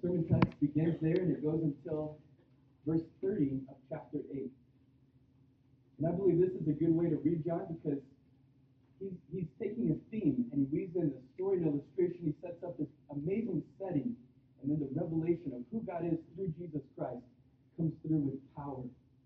sermon text begins there and it goes until verse 30 of chapter 8. And I believe this is a good way to read John because he's taking a theme and he weaves in a story and illustration. He sets up this amazing setting, and then the revelation of who God is through Jesus Christ comes through with power.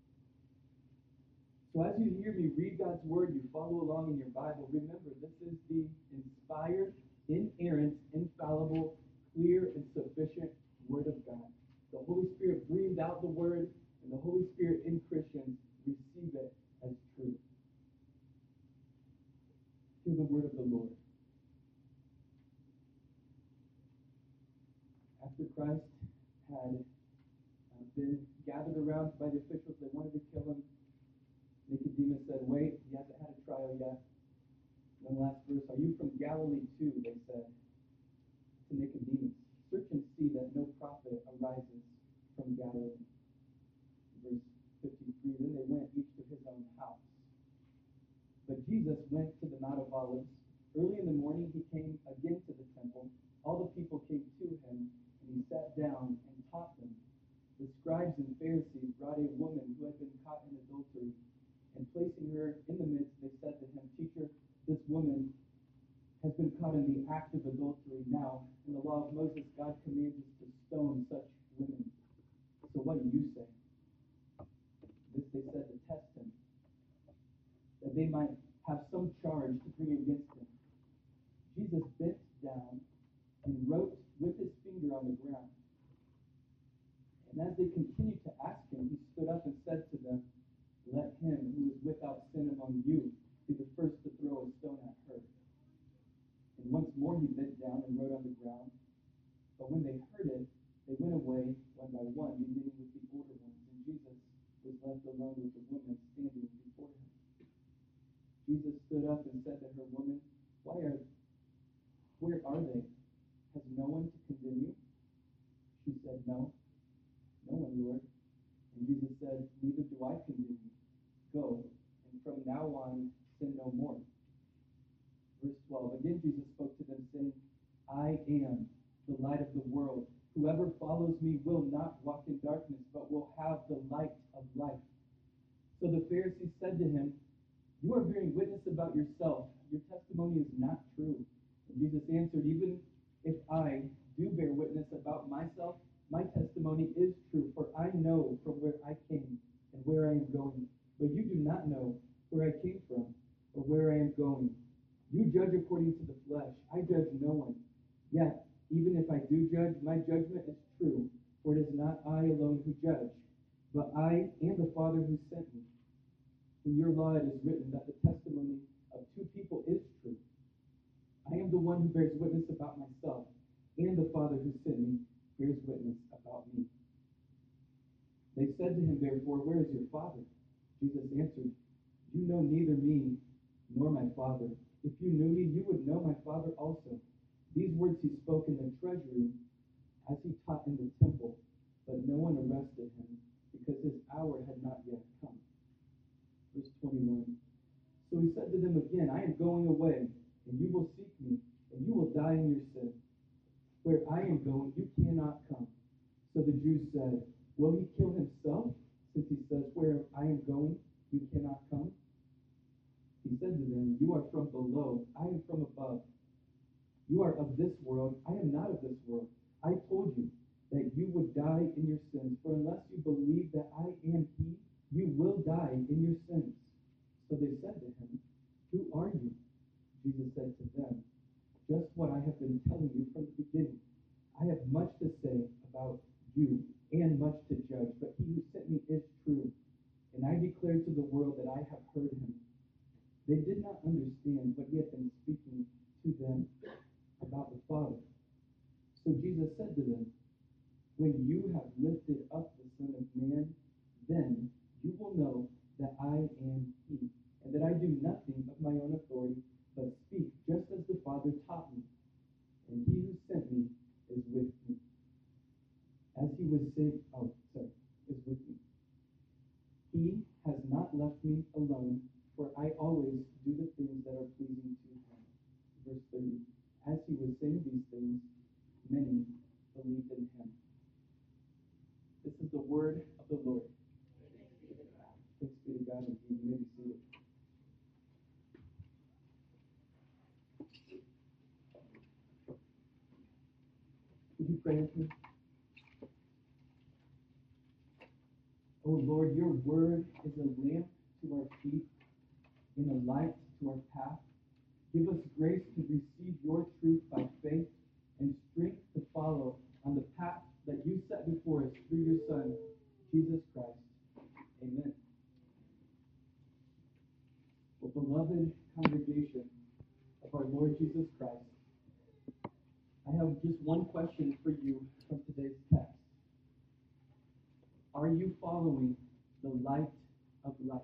So as you hear me read God's word, you follow along in your Bible, remember this is the inspired, inerrant, infallible, clear, and sufficient word of God. The Holy Spirit breathed out the word, and the Holy Spirit in Christians receive it as truth. Hear the word of the Lord. After Christ had been gathered around by the officials, they wanted to kill him. Nicodemus said, wait, he hasn't had a trial yet. And then last verse, are you from Galilee too? They said to Nicodemus. Search and see that no prophet arises from Galilee. Verse 53, then they went each to his own house. But Jesus went to the Mount of Olives. Early in the morning he came again to the temple. All the people came to him, and he sat down and taught them. The scribes and Pharisees brought a woman who had been caught in adultery, and placing her in the midst, they said to him, Teacher, this woman has been caught in the act of adultery. Now, in the law of Moses, God commands us to stone such women. So what do you say? This they said to test him, that they might have some charge to bring against him. Jesus bent down and wrote with his finger on the ground. And as they continued to ask him, he stood up and said to them, let him who is without sin among you be the first to throw a stone at her. And once more he bent down and wrote on the ground. But when they heard it, they went away one by one, beginning with the older ones. And Jesus was left alone with the woman standing before him. Jesus stood up and said to her, Woman, where are they? Has no one to condemn you? She said, No, no one, Lord. And Jesus said, Neither do I condemn you. Go, and from now on, sin no more. Verse 12, again Jesus spoke to them, saying, I am the light of the world. Whoever follows me will not walk in darkness, but will have the light of life. So the Pharisees said to him, You are bearing witness about yourself. Your testimony is not true. And Jesus answered, Even if I do bear witness about myself, my testimony is true, for I know from where I came and where I am going. But you do not know where I came from or where I am going. You judge according to the flesh. I judge no one. Yet, even if I do judge, my judgment is true, for it is not I alone who judge, but I and the Father who sent me. In your law it is written that the testimony of two people is true. I am the one who bears witness about myself, and the Father who sent me bears witness about me. They said to him, therefore, where is your Father? Jesus answered, You know neither me nor my Father. If you knew me, you would know my Father also. These words he spoke in the treasury as he taught in the temple, but no one arrested him because his hour had not yet come. Verse 21. So he said to them again, I am going away, and you will seek me, and you will die in your sin. Where I am going, you cannot come. So the Jews said, Will he kill himself, since he says, Where I am going, you cannot come? He said to them, You are from below, I am from above. You are of this world, I am not of this world. I told you that you would die in your sins, for unless you believe that I am he, you will die in your sins. So they said to him, Who are you? Jesus said to them, Just what I have been telling you from the beginning. I have much to say about you and much to judge, but he who sent me is true, and I declare to the world that I have heard him. They did not understand what he had been speaking to them about the Father. So Jesus said to them, When you have lifted up the Son of Man, then you will know that I am he, and that I do nothing of my own authority, but speak just as the Father taught me. And he who sent me is with me. As he was saying, is with me. He has not left me alone, for I always do the things that are pleasing to him. Verse 30. As he was saying these things, many believed in him. is the word of the Lord. Thanks be to God, and you may be seated. Would you pray with me? Oh Lord, your word is a lamp to our feet and a light to our path. Give us grace to receive your truth by faith and strength to follow on the path that you set before us through your Son, Jesus Christ. Amen. Well, beloved congregation of our Lord Jesus Christ, I have just one question for you from today's text. Are you following the light of life?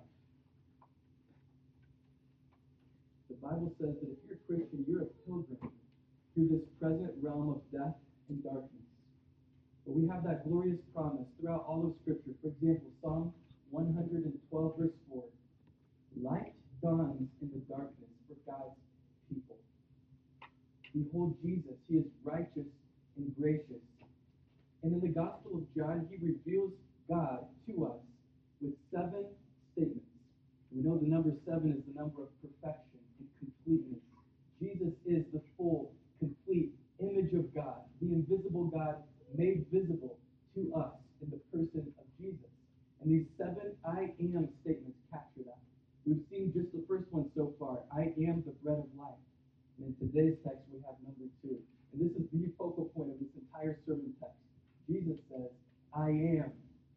The Bible says that if you're a Christian, you're a pilgrim through this present realm of death and darkness. But we have that glorious promise throughout all of Scripture. For example, Psalm 112, verse 4. Light dawns in the darkness for God's people. Behold Jesus, he is righteous and gracious. And in the Gospel of John, he reveals God to us with 7 statements. We know the number 7 is the number of perfection and completeness. Jesus is the full, complete image of God, the invisible God made visible to us in the person of Jesus. And these 7 I am statements capture that. We've seen just the first one so far. I am the bread of life. And in today's text, we have number 2. And this is the focal point of this entire sermon text. Jesus says, I am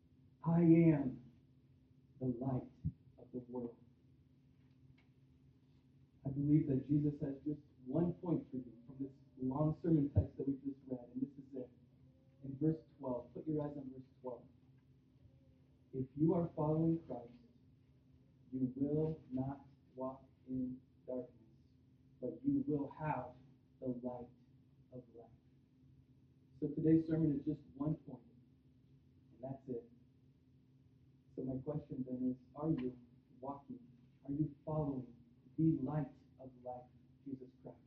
the light of the world. I believe that Jesus has just one point for you from this long sermon text that we just read, and this is it. In verse 12, put your eyes on verse 12. If you are following Christ, you will not walk in darkness, but you will have the light of life. So today's sermon is just one point, and that's it. So my question then is, are you walking? Are you following the light of life, Jesus Christ?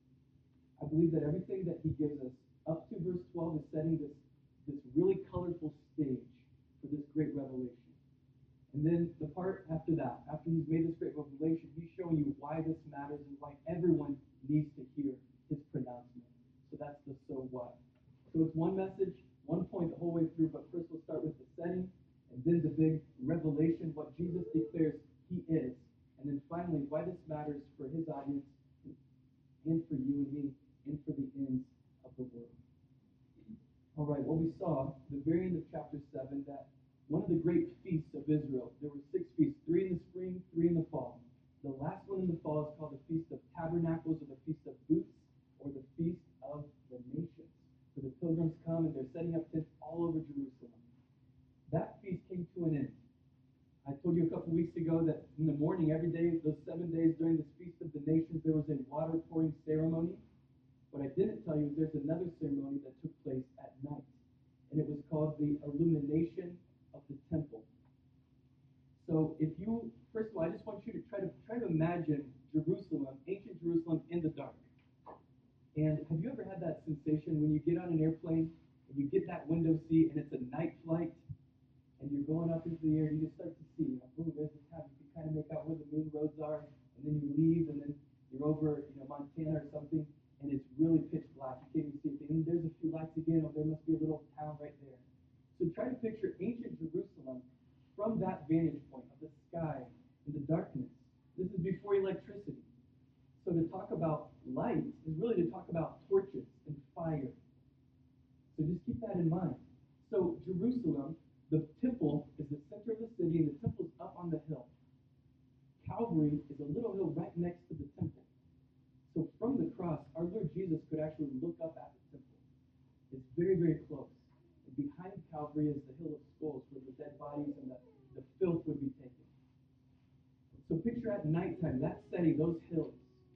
I believe that everything that he gives us up to verse 12 is setting this really colorful stage for this great revelation. And then the part after that, after he's made this great revelation, he's showing you why this matters and why everyone needs to hear his pronouncement. So that's the so what. So it's one message, one point the whole way through, but first we'll start with the setting, and then the big revelation, what Jesus declares he is. And then finally, why this matters for his audience and for you and me and for the ends of the world. All right, well, we saw the very end of chapter 7 that one of the great feasts of Israel, there were 6 feasts, 3 in the spring, 3 in the fall. The last one in the fall is called the Feast of Tabernacles, or the Feast of Booths, or the Feast of the Nations. So the pilgrims come and they're setting up tents all over Jerusalem. That feast came to an end. I told you a couple weeks ago that in the morning, every day, those 7 days during this Feast of the Nations, there was a water pouring ceremony. What I didn't tell you is there's another ceremony that took place at night, and it was called the illumination of the temple. So first of all, I just want you to try to imagine Jerusalem, ancient Jerusalem in the dark. And have you ever had that sensation when you get on an airplane and you get that window seat and it's a night flight and you're going up into the air and you just start to see, boom, there's the town. You can kind of make out where the main roads are, and then you leave and then you're over, Montana or something, and it's really pitch black. You can't even see it. And there's a few lights again, or there must be a little town right there. So try to picture ancient Jerusalem from that vantage point of the sky and the darkness. This is before electricity. So to talk about light is really to talk about torches and fire. So just keep that in mind. So Jerusalem, the temple is the center of the city, and the temple's up on the hill. Calvary is a little hill right next to the temple. So from the cross, our Lord Jesus could actually look up at the temple. It's very, very close. And behind Calvary is the Hill of Skulls, where the dead bodies and the filth would be taken. So picture at nighttime, that setting, those hills.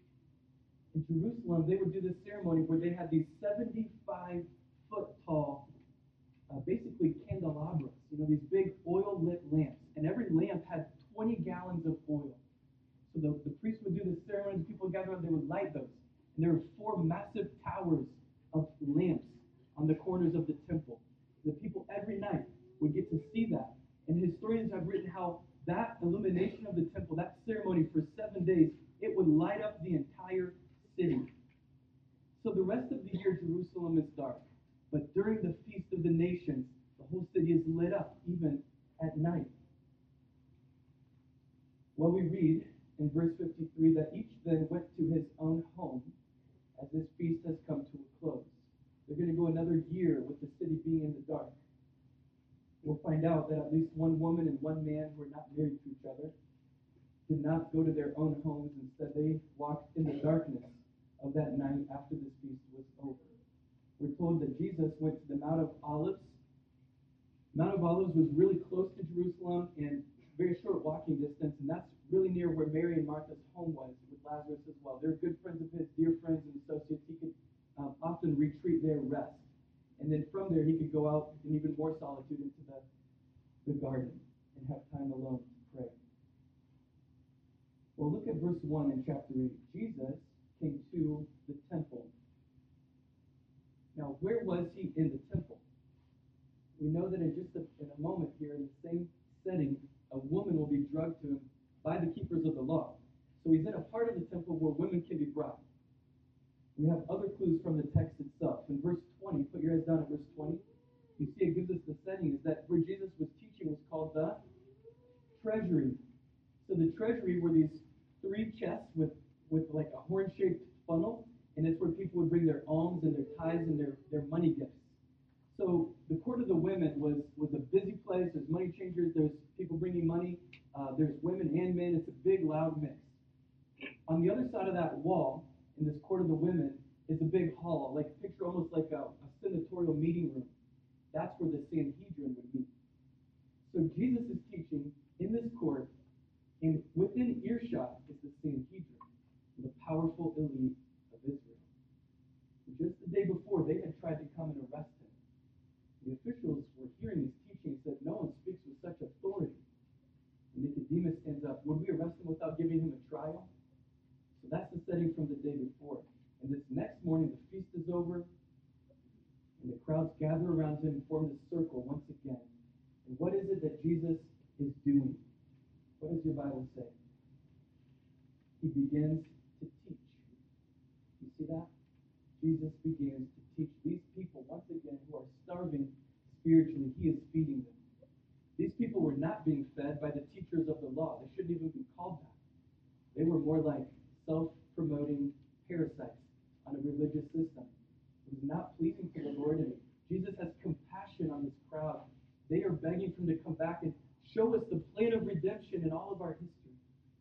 In Jerusalem, they would do this ceremony where they had these 75-foot tall, basically candelabras, these big oil-lit lamps. And every lamp had 20 gallons of oil. So the priest would do the ceremony, people would gather up, they would light those. And there were 4 massive towers of lamps on the corners of the temple. The people every night would get to see that. And historians have written how that illumination of the temple, that ceremony for 7 days, it would light up the entire city. So the rest of the year, Jerusalem is dark. But during the Feast of the Nations, the whole city is lit up, even at night. Well, we read in verse 53 that each then went to his own home as this feast has come to a close. They're going to go another year with the city being in the dark. We'll find out that at least one woman and one man who are not married to each other did not go to their own homes. Instead, they walked in the darkness of that night after this feast was over. We're told that Jesus went to the Mount of Olives. Mount of Olives was really close to Jerusalem and very short walking distance, and that's really near where Mary and Martha's home was with Lazarus as well. They're good friends of his, dear friends and associates. He could often retreat there, rest. And then from there, he could go out in even more solitude into the garden and have time alone to pray. Well, look at verse 1 in chapter 8. Jesus came to the temple. Now, where was he in the temple? We know that in a moment here, in the same setting, a woman will be drugged to him by the keepers of the law. So he's in a part of the temple where women can be brought. We have other clues from the text itself. In verse 20, put your eyes down at verse 20. You see it gives us the setting, is that where Jesus was teaching was called the treasury. So the treasury were these 3 chests with like a horn-shaped funnel, and it's where people would bring their alms and their tithes and their money gifts. So the court of the women was a busy place. There's money changers. There's people bringing money. There's women and men. It's a big, loud mix. On the other side of that wall, in this court of the women, is a big hall, like picture almost like a senatorial meeting room. That's where the Sanhedrin would meet. So Jesus is teaching in this court, and within earshot is the Sanhedrin, the powerful elite of Israel. Just the day before, they had tried to come and arrest him. The officials were hearing his teaching and said, "No one speaks with such authority." And Nicodemus stands up. Would we arrest him without giving him a trial? So that's the setting from the day before. And this next morning, the feast is over, and the crowds gather around him and form this circle once again. And what is it that Jesus is doing? What does your Bible say? He begins to teach. You see that? Jesus begins to teach these people once again who are starving spiritually. He is feeding them. These people were not being fed by the teachers of the law. They shouldn't even be called that. They were more like self-promoting parasites on a religious system. It was not pleasing to the Lord, and Jesus has compassion on this crowd. They are begging for him to come back and show us the plan of redemption in all of our history.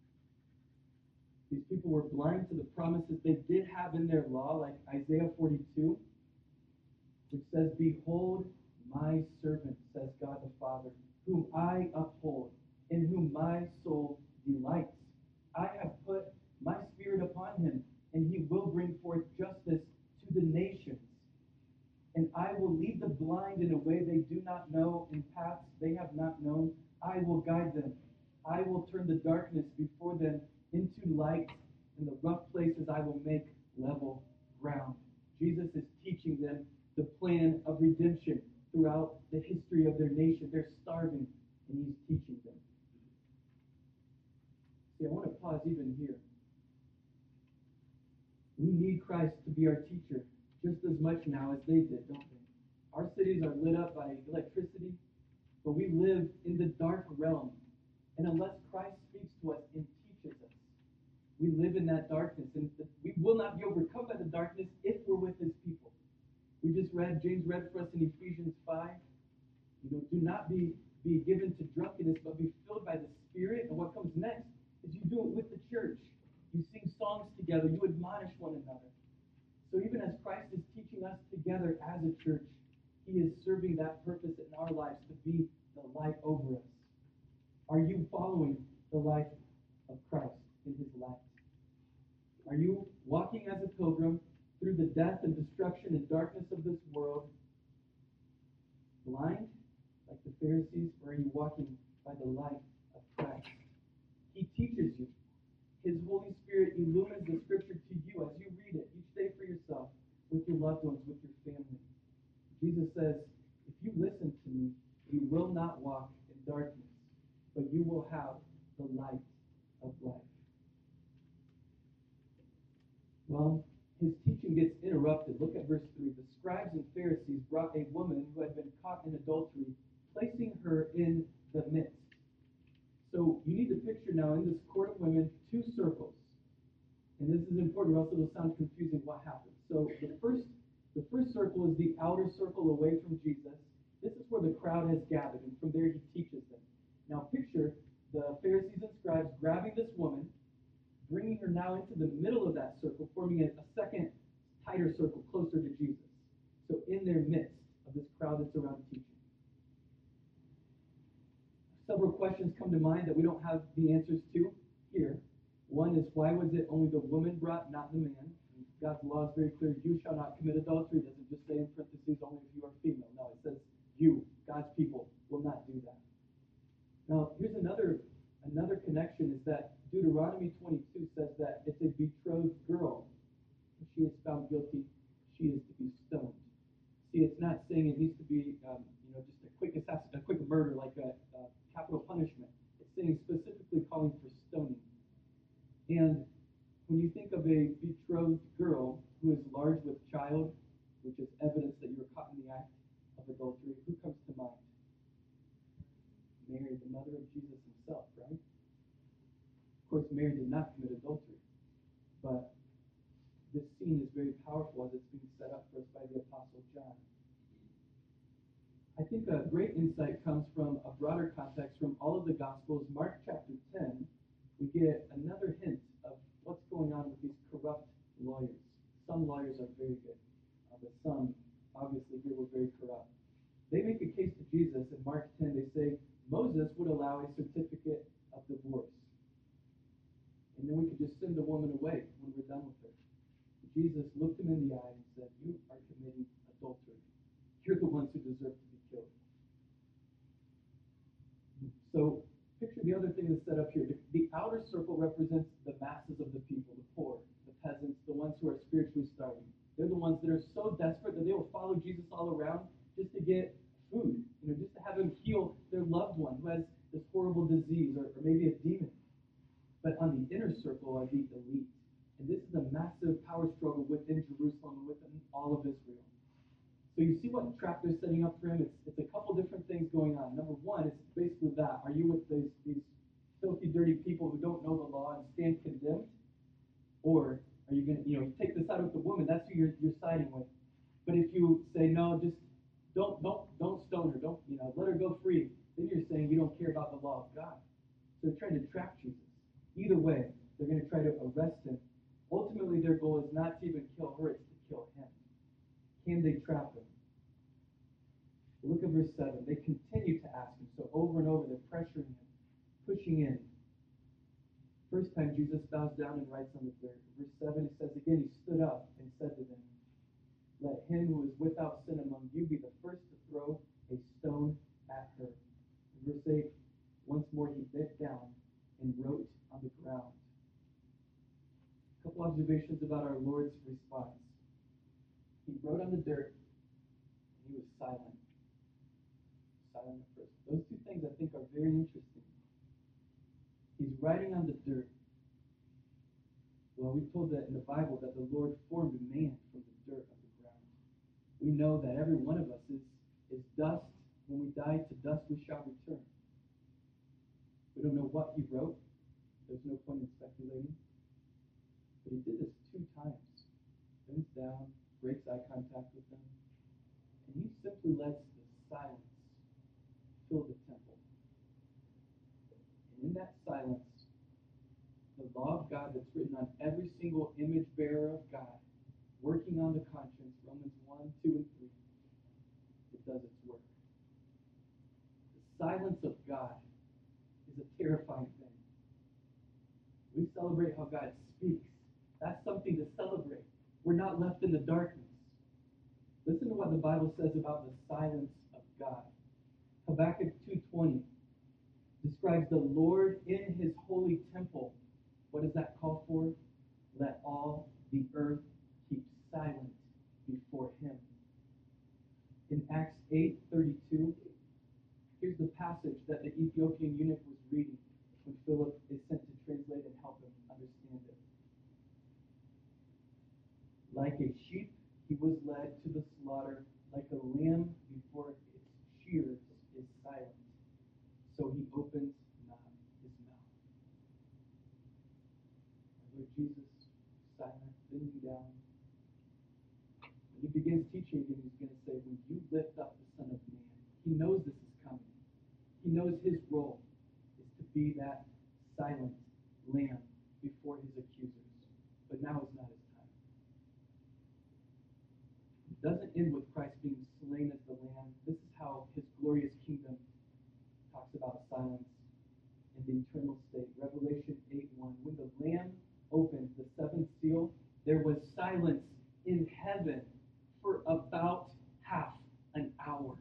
These people were blind to the promises they did have in their law, like Isaiah 42, which says, "Behold, my servant, says God the Father, whom I uphold, in whom my soul delights. I have put my spirit upon him, and he will bring forth justice to the nations. And I will lead the blind in a way they do not know, in paths they have not known. I will guide them. I will turn the darkness before them into light, and the rough places I will make level ground." Jesus is teaching them the plan of redemption throughout the history of their nation. They're starving, and he's teaching them. See, I want to pause even here. We need Christ to be our teacher just as much now as they did, don't we? Our cities are lit up by electricity, but we live in the dark realm. And unless Christ speaks to us and teaches us, we live in that darkness. And we will not be overcome by the darkness if we're with his people. We just read, James read for us in Ephesians 5, do not be given to drunkenness, but be filled by the Spirit. And what comes next is you do it with the church. You sing songs together. You admonish one another. So even as Christ is teaching us together as a church, he is serving that purpose in our lives to be the light over us. Are you following the life of Christ in his light? Are you walking as a pilgrim through the death and destruction and darkness of this world, blind like the Pharisees, or are you walking by the light of Christ? He teaches you. His Holy Spirit illumines the Scripture to you as you read it each day for yourself, with your loved ones, with your family. Jesus says, if you listen to me, You will not walk in darkness, but you will have the light of life. Well, his teaching gets interrupted. Look at verse 3. The scribes and Pharisees brought a woman who had been caught in adultery, placing her in the midst. So you need to picture now in this court of women 2 circles. And this is important, or else it'll sound confusing what happens. So the first circle is the outer circle away from Jesus. This is where the crowd has gathered, and from there he teaches them. Now picture the Pharisees and scribes grabbing this woman, bringing her now into the middle of that circle, forming a second tighter circle closer to Jesus. So in their midst of this crowd that's around teaching. Several questions come to mind that we don't have the answers to here. One is, why was it only the woman brought, not the man? God's law is very clear. You shall not commit adultery. It doesn't just say in parentheses, only if you are female. No, it says you, God's people, will not do that. Now, here's another connection, is that Deuteronomy 22 says that it's a betrothed girl. If she is found guilty, she is to be stoned. See, it's not saying it needs to be, just a quick murder, like a capital punishment. It's saying specifically calling for stoning. And when you think of a betrothed girl who is large with child, which is evidence that you were caught in the act of adultery, who comes to mind? Mary, the mother of Jesus himself, right? Of course, Mary did not commit adultery, but this scene is very powerful as it's being set up for us by the Apostle John. I think a great insight comes from a broader context from all of the Gospels. Mark chapter 10, we get another hint of what's going on with these corrupt lawyers. Some lawyers are very good, but some, obviously, here were very corrupt. They make a case to Jesus in Mark 10. They say, Moses would allow a certificate of divorce. And then we could just send the woman away when we're done with her. Jesus looked him in the eye and said, you are committing adultery. You're the ones who deserve to be killed. So picture the other thing that's set up here. The outer circle represents the masses of the people, the poor, the peasants, the ones who are spiritually starving. They're the ones that are so desperate that they will follow Jesus all around just to get food, just to have him heal their loved one who has this horrible disease or maybe a demon. But on the inner circle are the elite. And this is a massive power struggle within Jerusalem and within all of Israel. So you see what trap they're setting up for him? It's a couple different things going on. Number one, it's basically that. Are you with these filthy, dirty people who don't know the law and stand condemned? Or are you going to, you take this out with the woman, that's who you're siding with. But if you say, no, just don't stone her, don't, let her go free, then you're saying you don't care about the law of God. So they're trying to trap Jesus. Either way, they're going to try to arrest him. Ultimately, their goal is not to even kill her, it's to kill him. Can they trap him? Look at verse 7. They continue to ask him. So over and over, they're pressuring him, pushing in. First time, Jesus bows down and writes on the dirt. Verse 7, it says again, he stood up and said to them, let him who is without sin among you be the first to throw a stone at her. Verse 8, once more he bent down and wrote on the ground. A couple observations about our Lord's response. He wrote on the dirt, and he was silent. Silent at first. Those two things I think are very interesting. He's writing on the dirt. Well, we're told that in the Bible that the Lord formed a man from the dirt of the ground. We know that every one of us is dust. When we die, to dust we shall return. We don't know what he wrote. There's no point in speculating. But he did this 2 times. Bends down, breaks eye contact with them, and he simply lets the silence fill the temple. And in that silence, the law of God that's written on every single image bearer of God, working on the conscience, Romans 1, 2, and 3, it does its work. The silence of God is a terrifying thing. We celebrate how God speaks. That's something to celebrate. We're not left in the darkness. Listen to what the Bible says about the silence of God. Habakkuk 2:20 describes the Lord in his holy temple. What does that call for? Let all the earth keep silent before him. In Acts 8:32, Here's the passage that the Ethiopian eunuch was reading when Philip is sent to translate and help him understand it. Like a sheep, he was led to the slaughter, like a lamb before its shears is silent. So he opens not his mouth. Lord Jesus, silent, bending down. When he begins teaching again, he's going to say, when you lift up the Son of Man, he knows this is coming. He knows his role is to be that silent lamb before his accusers. But now is not his time. It doesn't end with Christ being slain as the lamb. This is how his glorious kingdom talks about silence in the eternal state. Revelation 8:1. When the Lamb opened the seventh seal, there was silence in heaven for about half an hour.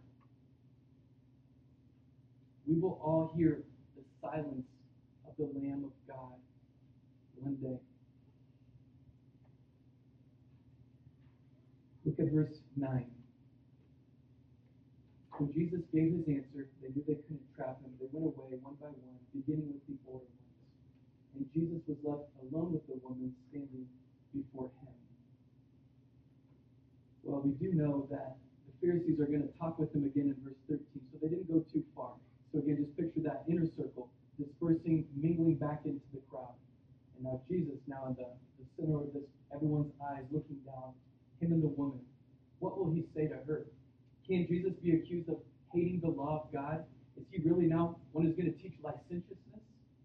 We will all hear the silence of the Lamb of God one day. Look at verse 9. When Jesus gave his answer, they knew they couldn't trap him. They went away one by one, beginning with the older ones. And Jesus was left alone with the woman standing before him. Well, we do know that the Pharisees are going to talk with him again in verse 13, so they didn't go too far. So again, just picture that inner circle, dispersing, mingling back into the crowd. And now Jesus, now in the center of this, everyone's eyes looking down, him and the woman. What will he say to her? Can Jesus be accused of hating the law of God? Is he really now one who's going to teach licentiousness?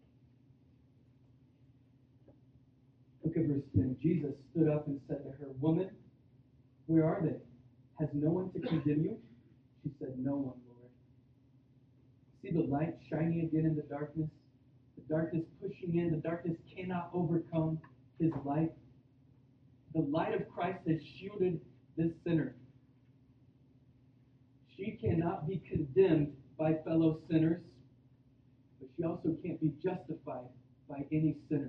Look at verse 10. Jesus stood up and said to her, Woman, where are they? Has no one to condemn you? She said, No one, Lord. See the light shining again in the darkness? The darkness pushing in. The darkness cannot overcome his light. The light of Christ has shielded this sinner. She cannot be condemned by fellow sinners, but she also can't be justified by any sinner.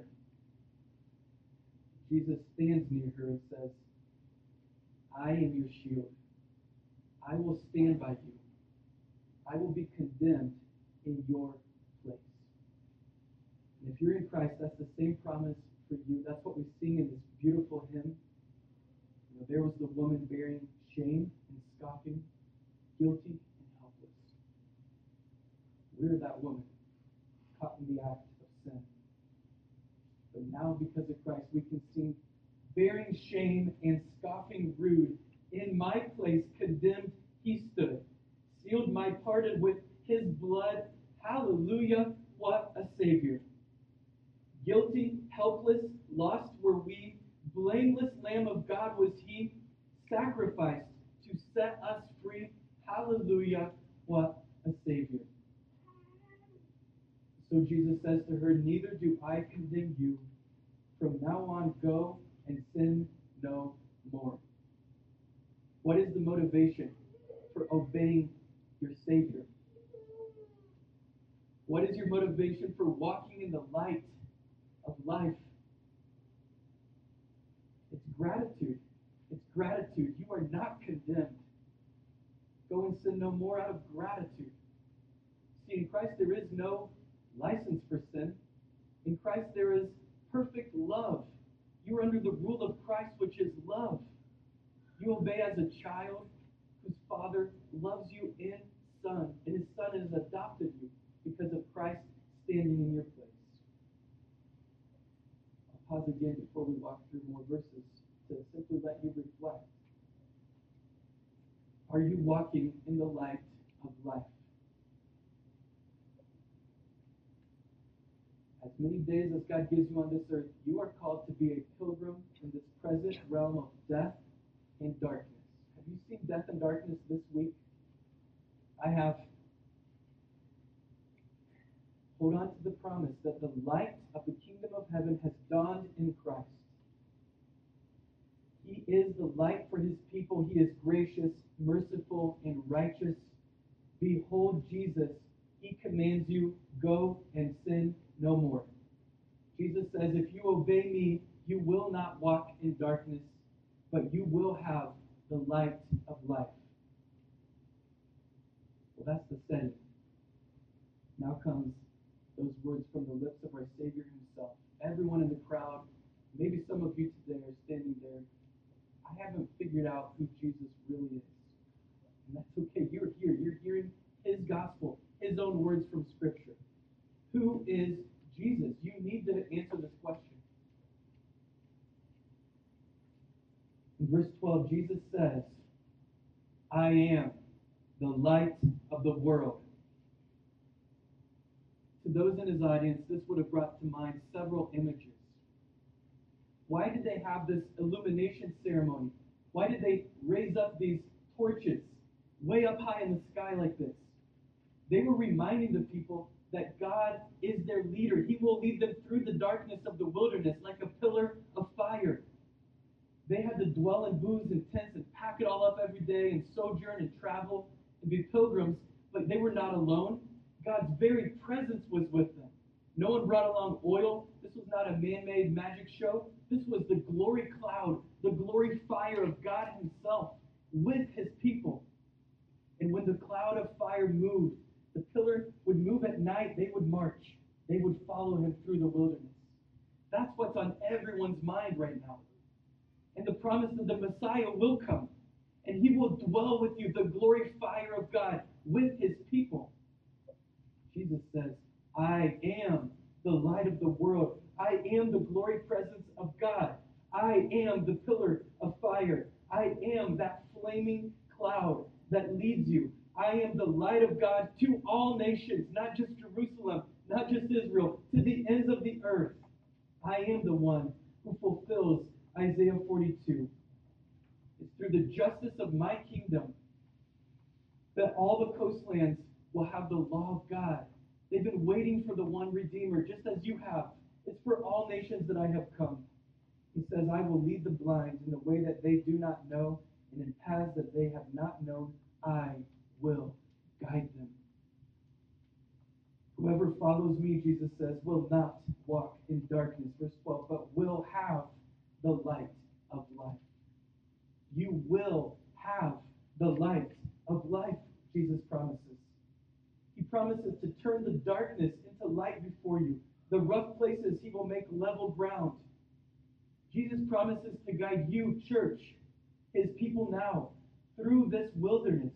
Jesus stands near her and says, I am your shield. I will stand by you. I will be condemned in your place. And if you're in Christ, that's the same promise for you. That's what we sing in this beautiful hymn. You know, there was the woman bearing shame and scoffing, guilty and helpless. We're that woman caught in the act of sin. But now, because of Christ, we can sing, bearing shame and scoffing rude, in my place condemned he stood, sealed my pardon with his blood. Hallelujah, what a Savior. Guilty, helpless, lost were we, blameless Lamb of God was he, sacrificed to set us free. Hallelujah, what a Savior. So Jesus says to her, Neither do I condemn you. From now on, go and sin no more. What is the motivation for obeying your Savior? What is your motivation for walking in the light of life? It's gratitude. It's gratitude. You are not condemned. Go and sin no more out of gratitude. See, in Christ there is no license for sin. In Christ there is perfect love. You are under the rule of Christ, which is love. You obey as a child whose Father loves you in Son, and his Son has adopted you because of Christ standing in your place. I'll pause again before we walk through more verses to simply let you reflect. Are you walking in the light of life? As many days as God gives you on this earth, you are called to be a pilgrim in this present realm of death and darkness. Have you seen death and darkness this week? I have. Hold on to the promise that the light of the kingdom of heaven has dawned in Christ. He is the light for his people. He is gracious, merciful, and righteous. Behold Jesus. He commands you, go and sin no more. Jesus says, if you obey me, you will not walk in darkness, but you will have the light of life. Well, that's the setting. Now comes those words from the lips of our Savior himself. Everyone in the crowd, maybe some of you today are standing there. I haven't figured out who Jesus really is. And that's okay. You're here. You're hearing his gospel, his own words from Scripture. Who is Jesus? You need to answer this question. In verse 12, Jesus says, I am the light of the world. To those in his audience, this would have brought to mind several images. Why did they have this illumination ceremony? Why did they raise up these torches way up high in the sky like this? They were reminding the people that God is their leader. He will lead them through the darkness of the wilderness like a pillar of fire. They had to dwell in booths and tents and pack it all up every day and sojourn and travel and be pilgrims, but they were not alone. God's very presence was with them. No one brought along oil. This was not a man-made magic show. This was the glory cloud, the glory fire of God himself with his people. And when the cloud of fire moved, the pillar would move at night. They would march. They would follow him through the wilderness. That's what's on everyone's mind right now. And the promise that the Messiah will come. And he will dwell with you, the glory fire of God with his people. Jesus says, I am the light of the world. I am the glory presence of God. I am the pillar of fire. I am that flaming cloud that leads you. I am the light of God to all nations, not just Jerusalem, not just Israel, to the ends of the earth. I am the one who fulfills Isaiah 42. It's through the justice of my kingdom that all the coastlands will have the law of God. They've been waiting for the one Redeemer, just as you have. It's for all nations that I have come. He says, I will lead the blind in the way that they do not know, and in paths that they have not known, I will guide them. Whoever follows me, Jesus says, will not walk in darkness, verse 12, but will have the light of life. You will have the light of life, Jesus promises. He promises to turn the darkness into light before you. The rough places he will make level ground. Jesus promises to guide you, church, his people now, through this wilderness.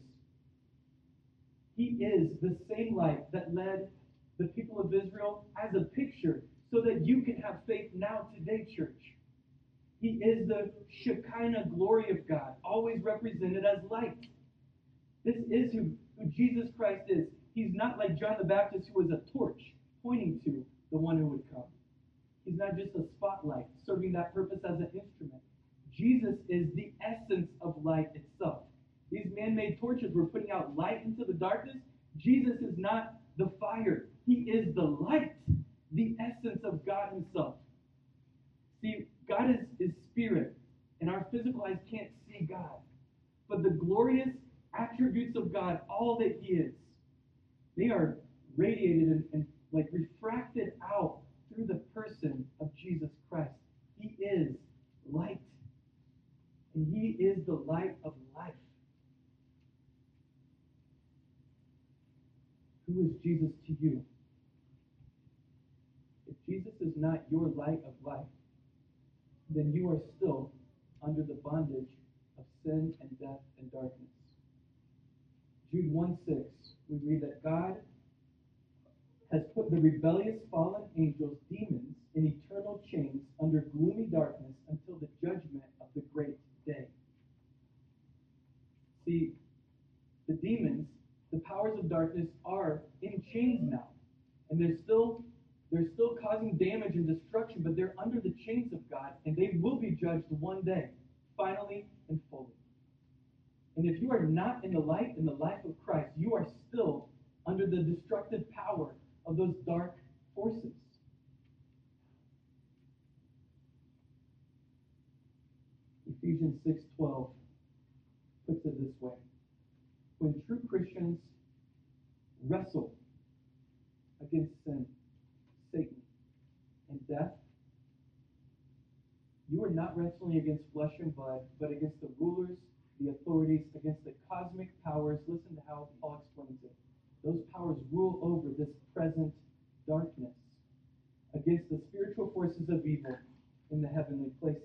He is the same light that led the people of Israel as a picture so that you can have faith now today, church. He is the Shekinah glory of God, always represented as light. This is who Jesus Christ is. He's not like John the Baptist, who was a torch pointing to the one who would come. He's not just a spotlight serving that purpose as an instrument. Jesus is the essence of light itself. These man-made torches were putting out light into the darkness. Jesus is not the fire. He is the light, the essence of God himself. See, God is spirit, and our physical eyes can't see God. But the glorious attributes of God, all that he is, they are radiated and like refracted out through the person of Jesus Christ. He is light, and he is the light of life. Who is Jesus to you? If Jesus is not your light of life, then you are still under the bondage of sin and death and darkness. Jude 1:6, we read that God has put the rebellious fallen angels, demons, in eternal chains under gloomy darkness until the judgment of the great day. See, the demons, the powers of darkness, are in chains now. And they're still causing damage and destruction, but they're under the chains of God, and they will be judged one day, finally and fully. And if you are not in the light, in the life of Christ, you are still under the destructive power of those dark forces. Ephesians 6:12 puts it this way. When true Christians wrestle against sin, Satan, and death, you are not wrestling against flesh and blood, but against the rulers, the authorities, against the cosmic powers. Listen to how Paul explains it. Those powers rule over this present darkness against the spiritual forces of evil in the heavenly places.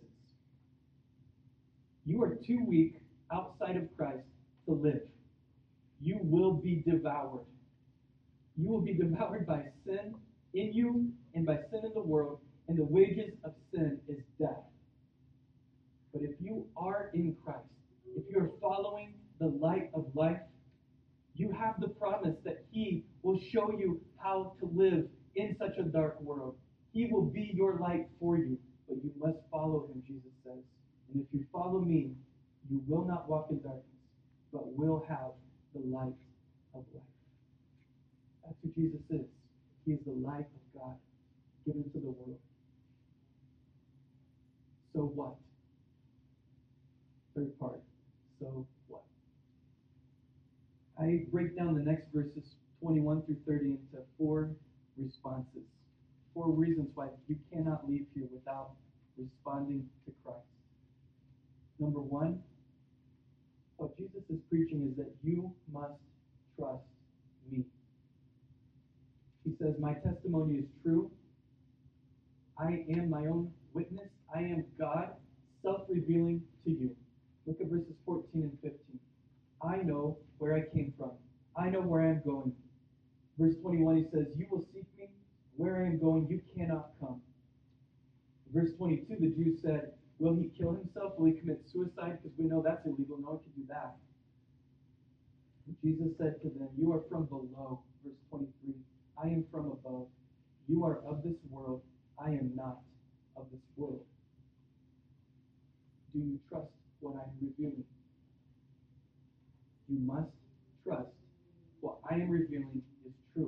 You are too weak outside of Christ to live. You will be devoured. You will be devoured by sin in you and by sin in the world, and the wages of sin is death. But if you are in Christ, if you are following the light of life, you have the promise that He will show you how to live in such a dark world. He will be your light for you, but you must follow Him, Jesus says. And if you follow me, you will not walk in darkness, but will have the light of life. That's who Jesus is. He is the light of God given to the world. So what? Third part. So what? I break down the next verses, 21 through 30, into 4 responses. 4 reasons why you cannot leave here without responding to Christ. Number 1, what Jesus is preaching is that you must trust me. He says, my testimony is true. I am my own witness. I am God, self-revealing to you. Look at verses 14 and 15. I know where I came from. I know where I am going. Verse 21, he says, you will seek me. Where I am going, you cannot come. Verse 22, the Jews said, will he kill himself? Will he commit suicide? Because we know that's illegal. No one can do that. Jesus said to them, you are from below. Verse 23, I am from above. You are of this world. I am not of this world. Do you trust what I am revealing? You must trust what I am revealing is true.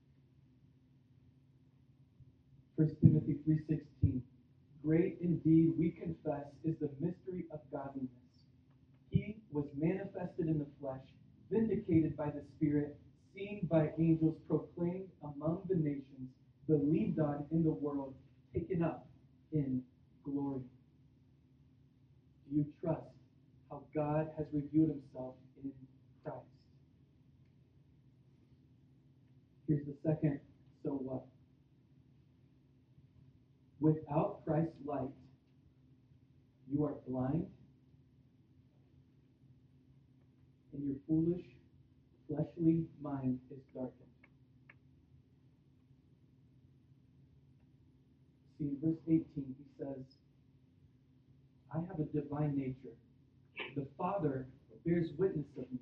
1 Timothy 3:16. Great indeed, we confess, is the mystery of godliness. He was manifested in the flesh, vindicated by the Spirit, seen by angels, proclaimed among the nations, believed on in the world, taken up in glory. Do you trust how God has revealed himself in Christ? Here's the second, so what? Without Christ's light, you are blind, and your foolish, fleshly mind is darkened. See, in verse 18, he says, I have a divine nature. The Father bears witness of me,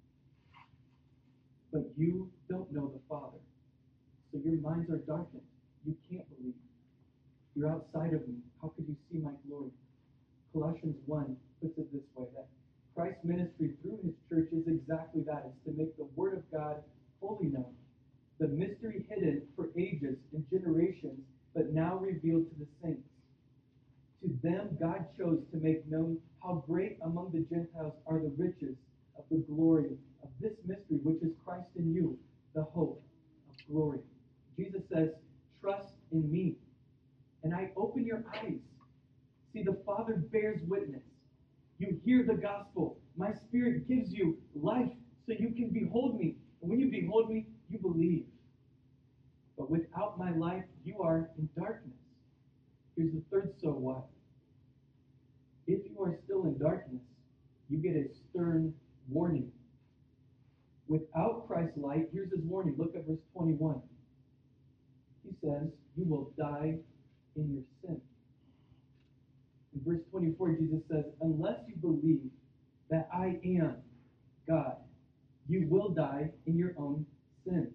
but you don't know the Father. So your minds are darkened. You can't believe. You're outside of me. How could you see my glory? Colossians 1 puts it this way, that Christ's ministry through his church is exactly that. It's to make the Word of God fully known. The mystery hidden for ages and generations, but now revealed to the saints. To them God chose to make known how great among the Gentiles are the riches of the glory of this mystery, which is Christ in you, the hope of glory. Jesus says, trust in me, and I open your eyes. See, the Father bears witness. You hear the gospel. My Spirit gives you life so you can behold me. And when you behold me, you believe. But without my life, you are in darkness. Here's the third so what. If you are still in darkness, you get a stern warning. Without Christ's light, here's his warning. Look at verse 21. He says, you will die in your sin. In verse 24, Jesus says, unless you believe that I am God, you will die in your own sins.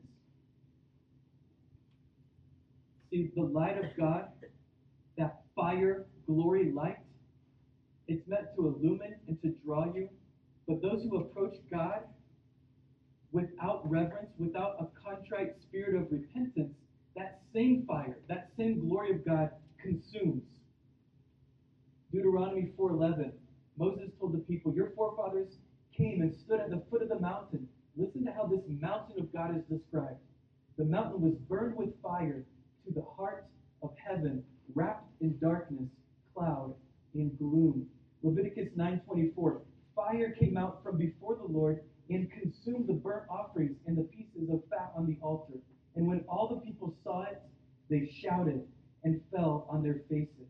See, the light of God, that fire, glory, light, it's meant to illumine and to draw you. But those who approach God without reverence, without a contrite spirit of repentance, that same fire, that same glory of God consumes. Deuteronomy 4:11, Moses told the people, your forefathers came and stood at the foot of the mountain. Listen to how this mountain of God is described. The mountain was burned with fire to the heart of heaven, wrapped in darkness, cloud, and gloom. Leviticus 9:24, fire came out from before the Lord and consumed the burnt offerings and the pieces of fat on the altar. And when all the people saw it, they shouted and fell on their faces.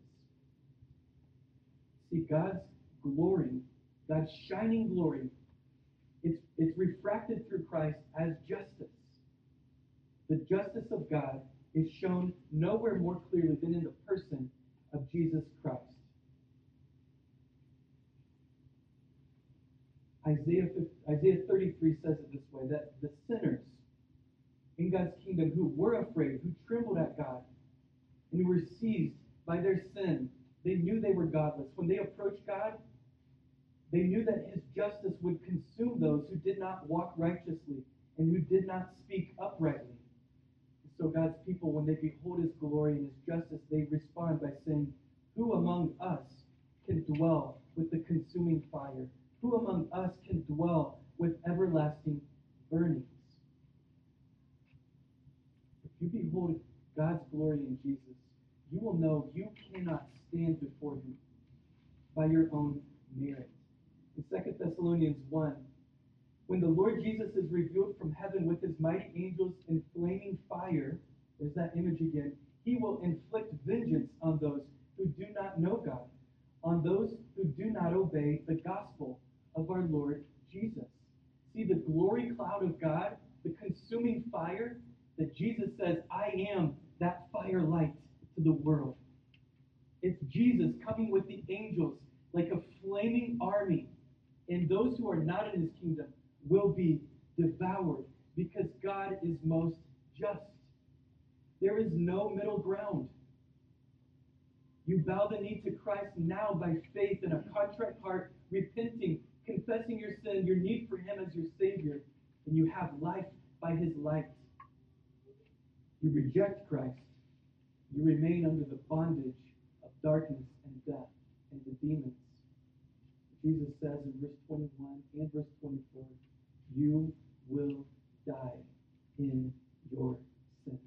See, God's glory, God's shining glory, it's refracted through Christ as justice. The justice of God is shown nowhere more clearly than in the person of Jesus Christ. Isaiah 33 says it this way, that the sinners in God's kingdom who were afraid, who trembled at God, and who were seized by their sin, they knew they were godless. When they approached God, they knew that his justice would consume those who did not walk righteously and who did not speak uprightly. So God's people, when they behold his glory and his justice, they respond by saying, who among us can dwell with the consuming fire? Who among us can dwell with everlasting burnings? If you behold God's glory in Jesus, you will know you cannot stand before him by your own merit. In 2 Thessalonians 1, when the Lord Jesus is revealed from heaven with his mighty angels in flaming fire, there's that image again, he will inflict vengeance on those who do not know God, on those who do not obey the gospel of our Lord Jesus. See, the glory cloud of God, the consuming fire, that Jesus says, I am that fire light to the world. It's Jesus coming with the angels like a flaming army, and those who are not in his kingdom will be devoured because God is most just. There is no middle ground. You bow the knee to Christ now by faith in a contrite heart, repenting, confessing your sin, your need for him as your Savior, and you have life by his light. You reject Christ. You remain under the bondage of darkness and death and the demons. Jesus says in verse 21 and verse 24, you will die in your sins.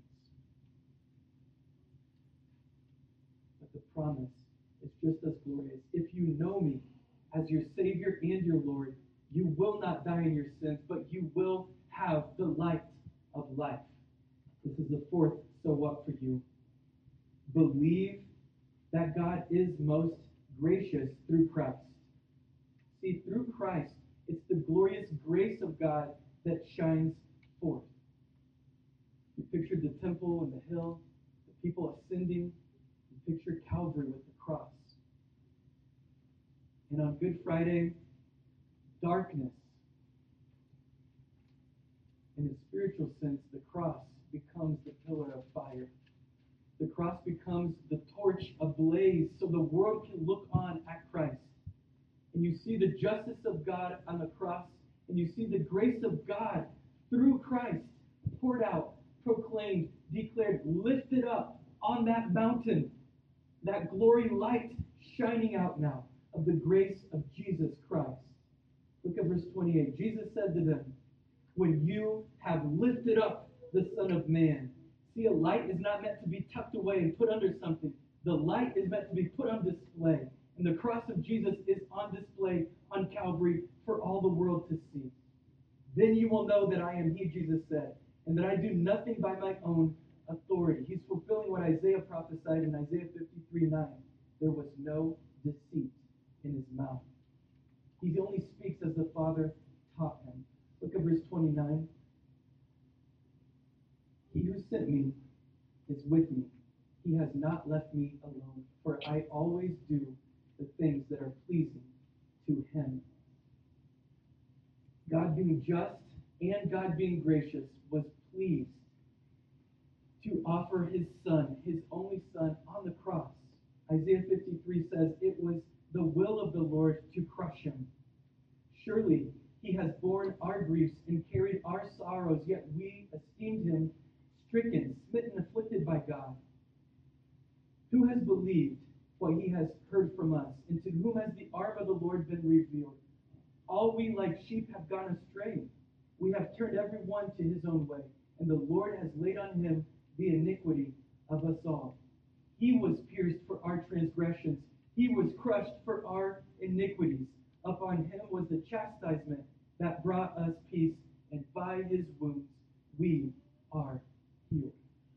But the promise is just as glorious. If you know me as your Savior and your Lord, you will not die in your sins, but you will have the light of life. This is the fourth so what for you. Believe that God is most gracious through Christ. See, through Christ, it's the glorious grace of God that shines forth. You pictured the temple and the hill, the people ascending. You pictured Calvary with the cross. And on Good Friday, darkness. In a spiritual sense, the cross becomes the pillar of fire. The cross becomes the torch ablaze so the world can look on at Christ. And you see the justice of God on the cross, and you see the grace of God through Christ poured out, proclaimed, declared, lifted up on that mountain, that glory light shining out now of the grace of Jesus Christ. Look at verse 28. Jesus said to them, when you have lifted up the Son of Man. See, a light is not meant to be tucked away and put under something. The light is meant to be put on display. And the cross of Jesus is on display on Calvary for all the world to see. Then you will know that I am he, Jesus said, and that I do nothing by my own authority. He's fulfilling what Isaiah prophesied in Isaiah 53:9. There was no deceit in his mouth. He only speaks as the Father taught him. Look at verse 29. He who sent me is with me. He has not left me alone, for I always do the things that are pleasing to him. God being just and God being gracious was pleased to offer his Son, his only Son, on the cross. Isaiah 53 says it was the will of the Lord to crush him. Surely he has borne our griefs and carried our sorrows, yet we esteemed him stricken, smitten, afflicted by God. Who has believed what he has heard from us, and to whom has the arm of the Lord been revealed? All we like sheep have gone astray. We have turned every one to his own way, and the Lord has laid on him the iniquity of us all. He was pierced for our transgressions. He was crushed for our iniquities. Upon him was the chastisement that brought us peace, and by his wounds we are healed.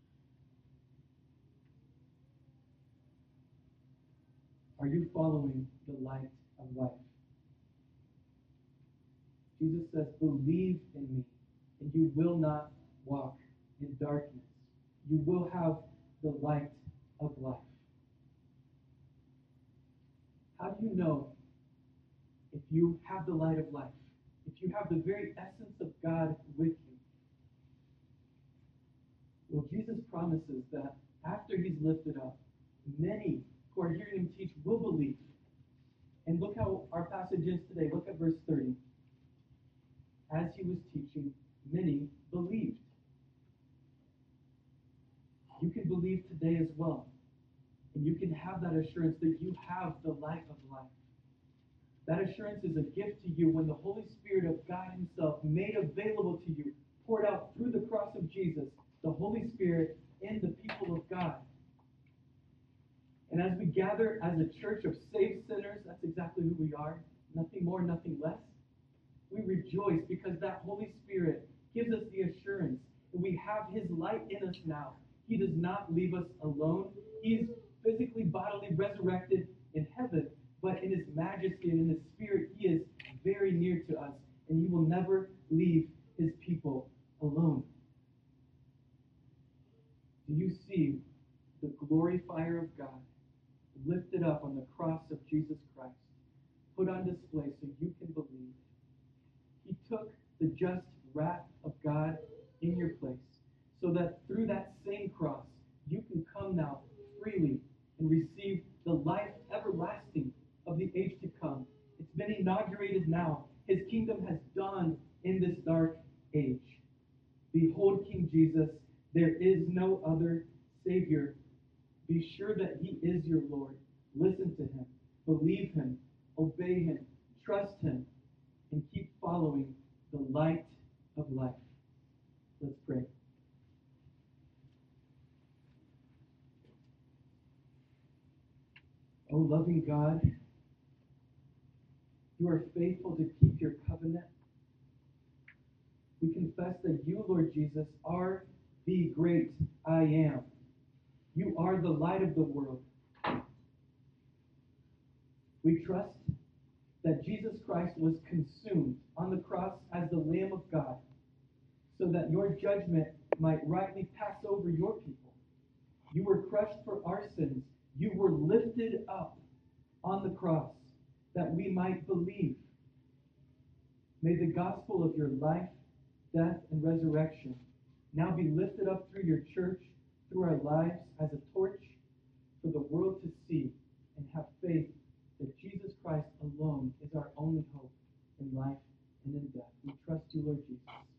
Are you following the light of life? Jesus says, believe in me, and you will not walk in darkness. You will have the light of life. How do you know if you have the light of life? If you have the very essence of God with you? Well, Jesus promises that after he's lifted up, many who are hearing him teach will believe. And look how our passage is today. Look at verse 30. As he was teaching, many believed. You can believe today as well. And you can have that assurance that you have the light of life. That assurance is a gift to you when the Holy Spirit of God himself made available to you, poured out through the cross of Jesus, the Holy Spirit in the people of God. And as we gather as a church of saved sinners, that's exactly who we are. Nothing more, nothing less. We rejoice because that Holy Spirit gives us the assurance that we have his light in us now. He does not leave us alone. He's physically, bodily resurrected in heaven, but in his majesty and in his spirit, he is very near to us, and he will never leave his people alone. Do you see the glory fire of God lifted up on the cross of Jesus Christ, put on display so you can believe? He took the just wrath of God in your place, so that through that same cross, you can come now freely and receive the life everlasting of the age to come. It's been inaugurated now. His kingdom has dawned in this dark age. Behold King Jesus, there is no other Savior. Be sure that he is your Lord. Listen to him, believe him, obey him, trust him, and keep following the light of life. Let's pray. Oh, loving God, you are faithful to keep your covenant. We confess that you, Lord Jesus, are the great I am. You are the light of the world. We trust that Jesus Christ was consumed on the cross as the Lamb of God, so that your judgment might rightly pass over your people. You were crushed for our sins. You were lifted up on the cross that we might believe. May the gospel of your life, death, and resurrection now be lifted up through your church, through our lives as a torch for the world to see and have faith that Jesus Christ alone is our only hope in life and in death. We trust you, Lord Jesus.